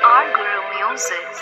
R Guru Music.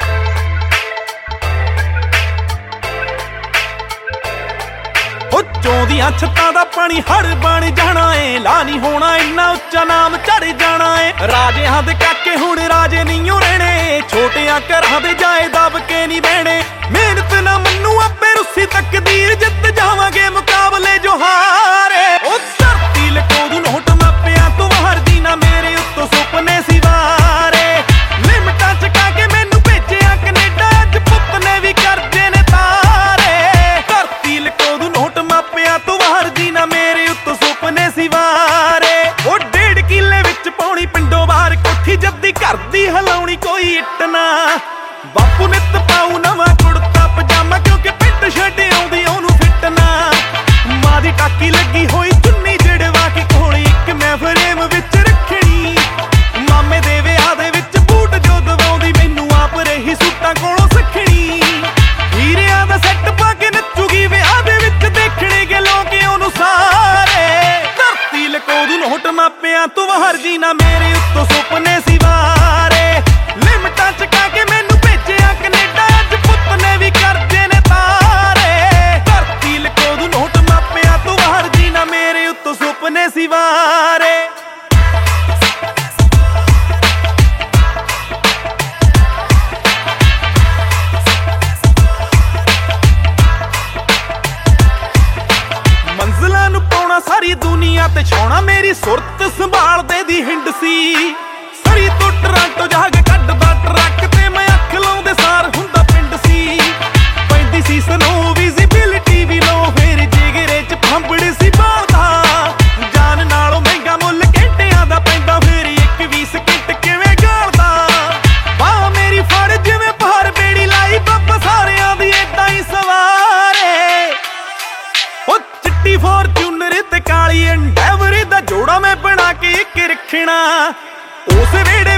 ਚੌਂਦੀਆਂ ਛੱਤਾਂ ਦਾ ਪਾਣੀ ਹੜ ਬਣ ਜਾਣਾ ਏ, ਲਾ ਨਹੀਂ ਹੋਣਾ ਇੰਨਾ ਉੱਚਾ ਨਾਮ ਚੜ ਜਾਣਾ ਏ। ਰਾਜਿਆਂ ਦੇ ਕਾਕੇ ਹੁਣ ਰਾਜੇ ਨਹੀਂ ਓ ਰਹਿਣੇ, ਛੋਟਿਆਂ ਘਰਾਂ ਦੇ ਜਾਏ ਦਬ ਕੇ ਨਹੀਂ ਬਹਿਣੇ। ਮਿਹਨਤ ਨਾ ਮੰਨੂ ਆਪੇ ਰੁੱਸੀ ਤਕਦੀਰ, ਜਿੱਤ ਜਾਵਾਂਗੇ ਮੁਕਾਬਲੇ ਜੋ ਹਾਰੇ। ਉਹ ਧਰਤੀ ਲਕੋ ਦੂ ਨੋਟ ਮਾਪਿਆਂ ਤੋਂ ਹਰਦੀ ਨਾ ਮੇਰੇ ਉੱਤੋਂ ਸੁਪਨੇ ਸੀ ਵਾਰੇ। ਲਿਮਟਾਂ ਚਕਾ ਕੇ ਮੈਨੂੰ ਭੇਜਿਆ ਕੈਨੇਡਾ, ਅੱਜ ਪੁੱਤ ਨੇ ਵੀ ਕਰਜੇ ਨੇ ਤਾਰੇ। ਧਰਤੀ ਲਕੋ ਦੂ ਨੋਟ ਮਾਪਿਆਂ ਤੋਂ ਹਰਦੀ ਨਾ ਮੇਰੇ ਉੱਤੋਂ ਸੁਪਨੇ ਸੀ ਵਾਰੇ। ਉਹ 1.5 ਕਿੱਲੇ ਵਿੱਚ ਪਾਉਣੀ ਪਿੰਡੋਂ ਬਾਹਰ ਕੋਠੀ, ਜੱਦੀ ਘਰ ਦੀ ਹਲਾਉਣੀ ਕੋਈ ਇੱਟ ਨਾ। ਬਾਪੂ ਨਿੱਤ ਪਾਉ ਨਵਾਂ ਕੁੜਤਾ ਪਜਾਮਾ, ਕਿਉਂਕਿ ਪਿੰਡ ਛੱਡ ਆਉਂਦੀ ਉਹਨੂੰ ਫਿੱਟ ਨਾ। ਮਾਂ ਦੀ ਟਾਕੀ ਲੱਗੀ ਹੋਈ ਚੁੰਨੀ ਜੜਵਾ ਕੇ ਕੋਲ ਇੱਕ ਮੈਂ ਫਰੇਮ ਵਿੱਚ ਰੱਖਣੀ। ਮਾਮੇ ਦੇ ਵਿਆਹ ਦੇ ਵਿੱਚ ਬੂਟ ਜੋ ਦਵਾਉਂਦੀ, ਮੈਨੂੰ ਆਪ ਰਹੀ ਸੂਟਾਂ ਕੋਲੋਂ ਸਿੱਖਣੀ। ਹੀਰਿਆਂ ਦਾ ਸੈੱਟ ਪਾ ਕੇ ਨੱਚੂਗੀ ਵਿਆਹ ਦੇ ਵਿੱਚ, ਦੇਖਣੇ ਗੇ ਲੋਕ ਉਹਨੂੰ ਸਾਰੇ। ਧਰਤੀ ਲਕੋ ਦੂ ਨੋਟ ਮਾਪਿਆਂ ਤੋਂ ਹਰਜੀ ਨਾ ਮੇਰੇ ਉੱਤੋਂ ਸੁਪਨੇ ਸੀ ਵਾਰੇ। ਲਿਮਟਾਂ ਚਕਾ ਕੇ ਮੈਨੂੰ ਭੇਜਿਆ ਕੈਨੇਡਾ, ਅੱਜ ਪੁੱਤ ਨੇ ਵੀ ਕਰਜੇ ਨੇ ਤਾਰੇ। ਧਰਤੀ ਲਕੋ ਦੂ ਨੋਟ ਮਾਪਿਆਂ ਤੋਂ ਹਰਜੀ ਨਾ ਮੇਰੇ ਉੱਤੋਂ ਸੁਪਨੇ ਸੀ ਵਾਰੇ। ਮੰਜ਼ਲਾਂ ਨੂੰ ਪਾਉਣਾ ਸਾਰੀ ਦੁਨੀਆ ਤੇ ਛਾਉਣਾ, ਮੇਰੀ ਸੁਰਤ ਸੰਭਾਲਦੇ ਦੀ ਹਿੰਡ ਸੀ। ਸਰੀ ਤੋਂ ਟਰਾਂਟੋ ਜਾ ਕੇ ਕੱਢਦਾ ਟਰੱਕ ਤੇ ਮੈਂ ਅੱਖ ਲਾਉਂਦੇ ਸਾਰ ਹੁੰਦਾ ਪਿੰਡ ਸੀ। ਪੈਂਦੀ ਸੀ ਸਨੋ ਵਿਜ਼ਿਬਿਲਿਟੀ ਵੀ ਲੋ, ਫੇਰ ਜਿਗਰੇ ਚ ਫੰਬੜ ਸੀ ਬਾਲਦਾ। ਜਾਨ ਨਾਲੋਂ ਮਹਿੰਗਾ ਮੁੱਲ ਘੰਟਿਆਂ ਦਾ ਪੈਂਦਾ, ਫੇਰ 21 ਸਕਿੰਟ ਕਿਵੇਂ ਗਾਲਦਾ। ਬਾਹ ਮੇਰੀ ਫੜ ਜਿਵੇਂ ਪਹਾੜ ਬੇੜੀ ਲਾਈ, ਬੱਬ ਸਾਰਿਆਂ ਦੀ ਏਦਾਂ ਹੀ ਸਵਾਰੇ। ਉਹ ਚਿੱਟੀ ਫੋਰਚੂਨਰ ਤੇ ਕਾਲੀ ਐਂਡੈਵਰ ਦਾ ਜੋੜਾ ਮੈਂ ਬਣਾ ਕੇ ਇੱਕ ਰੱਖਣਾ। ਉਸ ਵੇੜੇ